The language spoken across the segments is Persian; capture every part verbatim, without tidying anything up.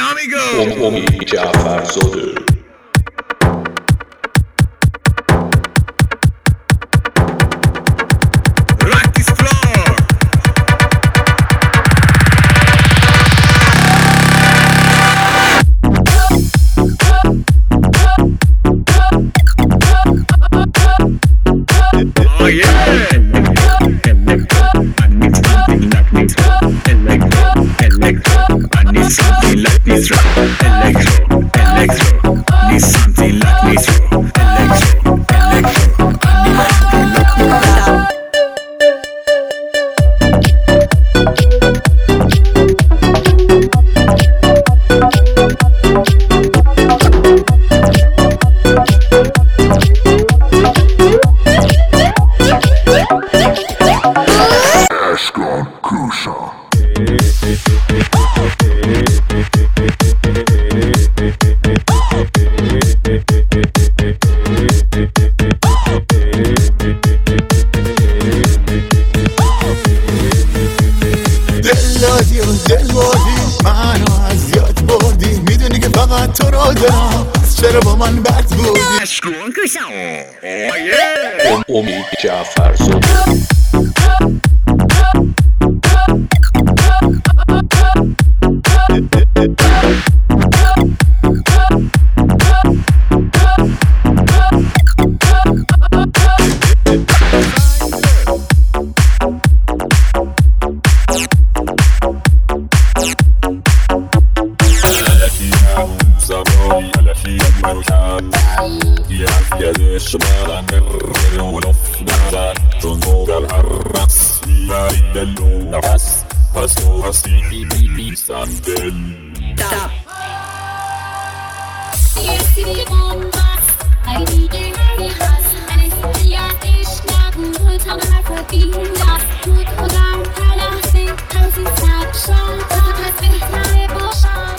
amigo امید جعفرزاده. چرا با من بد بودی؟ امید جعفرزاده. شمالا نر ونفنالا جنوب الحرس بعيد النفس فسو هستي بي ساندل City bombas, I need a happy house, and it's the ish now. Good on my fucking last. Good on our palace, house is not shown. Has been my emotion.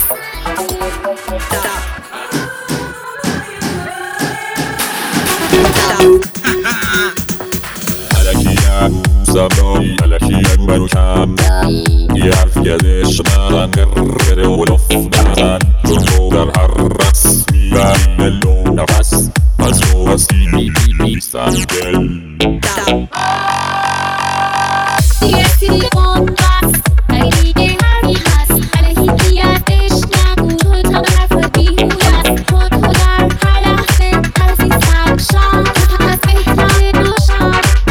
Alakiyah, Zaboi, Alakiyah, Barucham. يعرف يدش ما نقرر ونفضل جنوب الحرس بعيد اللون نفس فسو هستي بي ساندل City bombas, I need a happy house, and it's the ish now. Good on my fucking last. Good on our palace, house is not shown. Has been my emotion.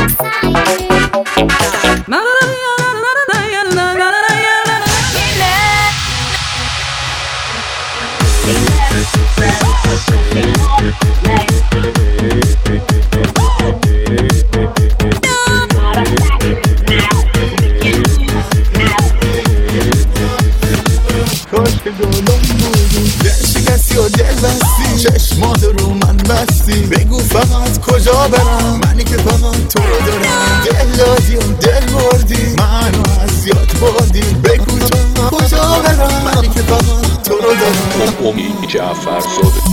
کاش که دلم بودی دل شکستی و دل بستی چشمات رو من بستی بگو فقط کجا برم منی که فقط تو رو دارم دل دادی و دل بردی منو از یاد بردی بگو تو کجا برم منی که فقط تو رو دارم امید جعفرزاده.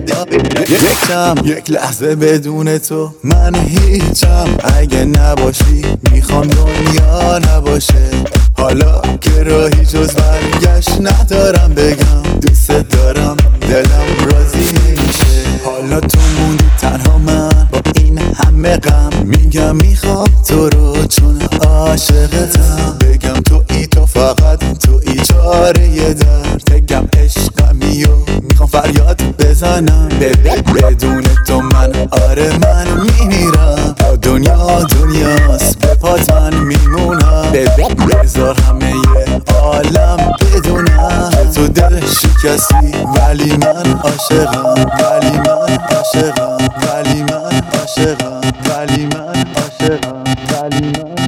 یکم یک لحظه بدون تو من هیچم. اگه نباشی میخوام دنیا نباشه. حالا که راهی جز برگشت ندارم بگم دوست دارم دلم راضی نمیشه. حالا تو موندی تنها من با این همه غم. میگم میخوام تو رو چون عاشقتم. بگم تو ای تو فقط تو ای چاره درد. بگم عشقمی و میخوام فریاد بزنم. بدون تو من آره من میمیرم. دنیا دنیاست به پات من میمونم. بذار همه عالم بدونم تو دل شکستی ولی من عاشقم. ولی من عاشقم. ولی من عاشقم. ولی من عاشقم. ولی من عاشقم.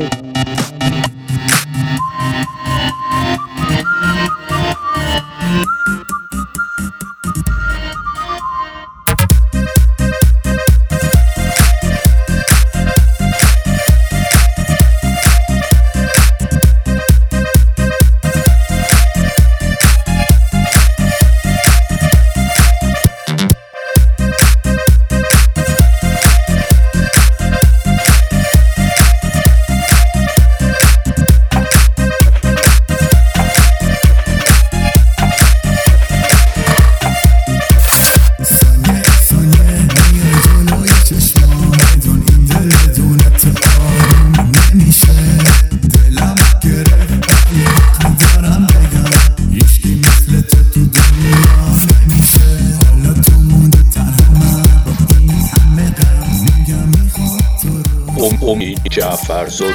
امید جعفرزاده.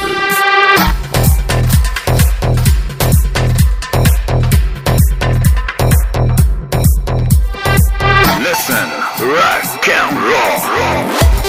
Listen, rock and roll.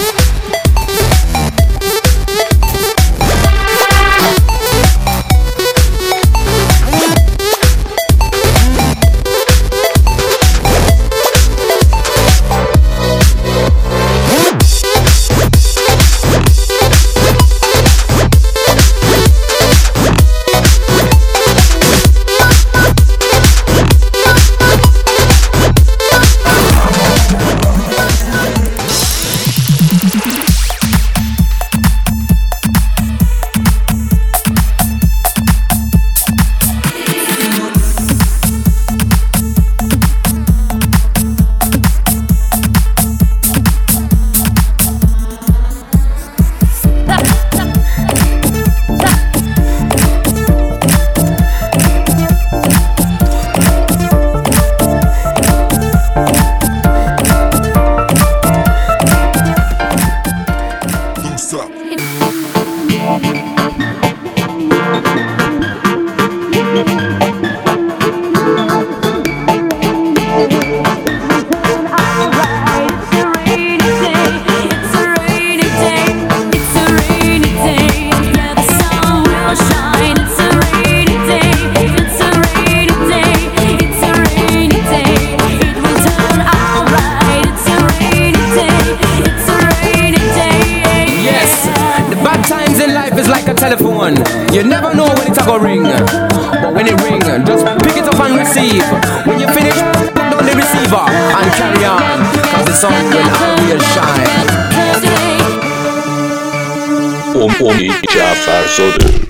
Telephone, you never know when it's a go ring, but when it ring, just pick it up and receive. When you finish, put down the receiver and carry on, cause the sun will always shine. امید جعفرزاده.